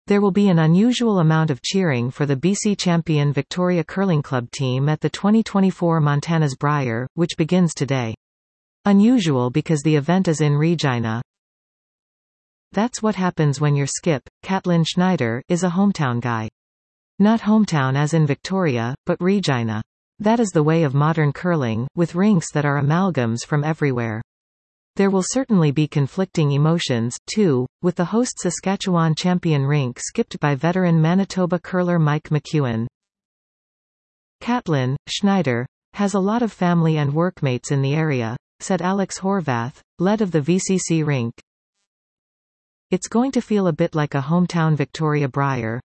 There will be an unusual amount of cheering for the BC champion Victoria Curling Club team at the 2024 Montana's Brier, which begins today. Unusual because the event is in Regina. That's what happens when your skip, Catlin Schneider, is a hometown guy. Not hometown as in Victoria, but Regina. That is the way of modern curling, with rinks that are amalgams from everywhere. There will certainly be conflicting emotions, too, with the host Saskatchewan champion rink skipped by veteran Manitoba curler Mike McEwen. Catlin Schneider has a lot of family and workmates in the area, said Alex Horvath, lead of the VCC rink. It's going to feel a bit like a hometown Victoria Brier.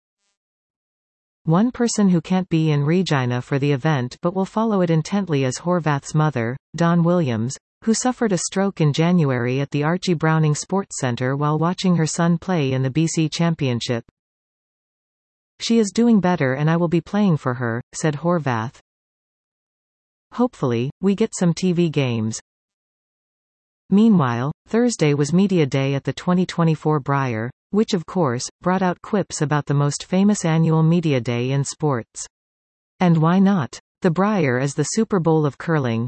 One person who can't be in Regina for the event but will follow it intently is Horvath's mother, Dawn Williams, who suffered a stroke in January at the Archie Browning Sports Centre while watching her son play in the BC Championship. She is doing better and I will be playing for her, said Horvath. Hopefully, we get some TV games. Meanwhile, Thursday was Media Day at the 2024 Brier, which of course, brought out quips about the most famous annual media day in sports. And why not? The Brier is the Super Bowl of curling.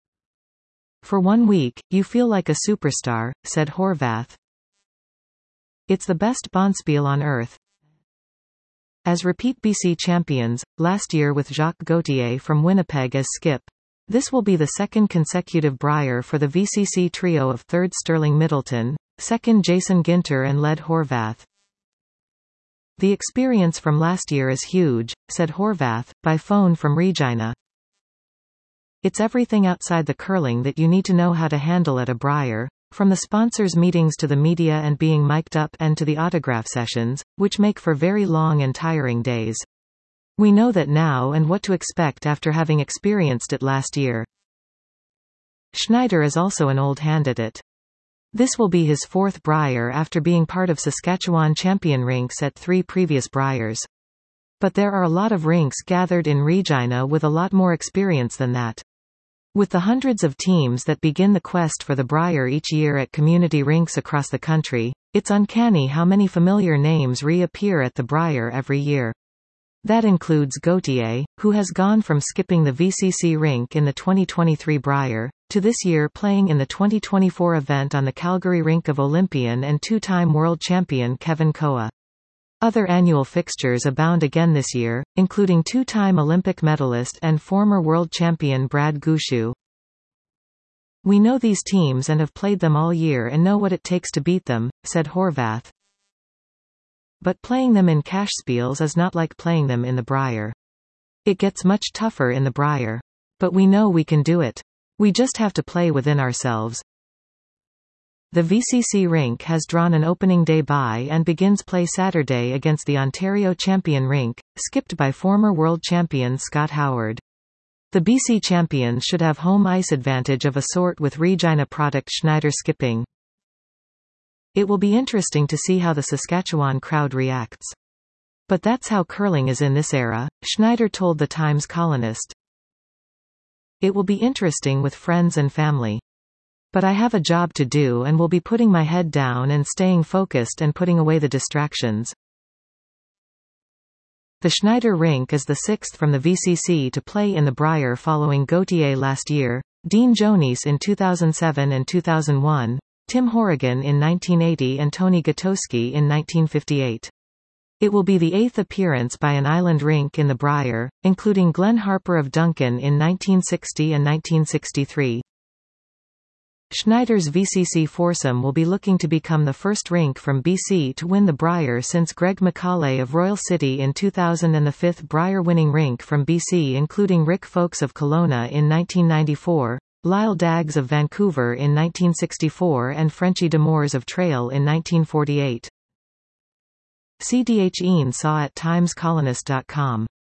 For 1 week, you feel like a superstar, said Horvath. It's the best bonspiel on earth. As repeat BC champions, last year with Jacques Gauthier from Winnipeg as skip. This will be the second consecutive Brier for the VCC trio of third Sterling Middleton, second Jason Ginter and led Horvath. The experience from last year is huge, said Horvath, by phone from Regina. It's everything outside the curling that you need to know how to handle at a Brier, from the sponsors' meetings to the media and being mic'd up and to the autograph sessions, which make for very long and tiring days. We know that now and what to expect after having experienced it last year. Schneider is also an old hand at it. This will be his fourth Brier after being part of Saskatchewan champion rinks at 3 previous Briers. But there are a lot of rinks gathered in Regina with a lot more experience than that. With the hundreds of teams that begin the quest for the Brier each year at community rinks across the country, it's uncanny how many familiar names reappear at the Brier every year. That includes Gauthier, who has gone from skipping the VCC rink in the 2023 Brier, to this year playing in the 2024 event on the Calgary rink of Olympian and 2-time world champion Kevin Koa. Other annual fixtures abound again this year, including 2-time Olympic medalist and former world champion Brad Gushue. We know these teams and have played them all year and know what it takes to beat them, said Horvath. But playing them in cash spiels is not like playing them in the Brier. It gets much tougher in the Brier. But we know we can do it. We just have to play within ourselves. The VCC rink has drawn an opening day bye and begins play Saturday against the Ontario champion rink, skipped by former world champion Scott Howard. The BC champions should have home ice advantage of a sort with Regina product Schneider skipping. It will be interesting to see how the Saskatchewan crowd reacts. But that's how curling is in this era, Schneider told the Times columnist. It will be interesting with friends and family. But I have a job to do and will be putting my head down and staying focused and putting away the distractions. The Schneider rink is the 6th from the VCC to play in the Brier following Gauthier last year, Dean Jones in 2007 and 2001, Tim Horrigan in 1980 and Tony Gutowski in 1958. It will be the 8th appearance by an island rink in the Brier, including Glenn Harper of Duncan in 1960 and 1963. Schneider's VCC foursome will be looking to become the first rink from BC to win the Brier since Greg McCauley of Royal City in 2000 and the 5th Brier-winning rink from BC including Rick Folks of Kelowna in 1994, Lyle Daggs of Vancouver in 1964 and Frenchie Demours of Trail in 1948. CDH Ian saw at timescolonist.com.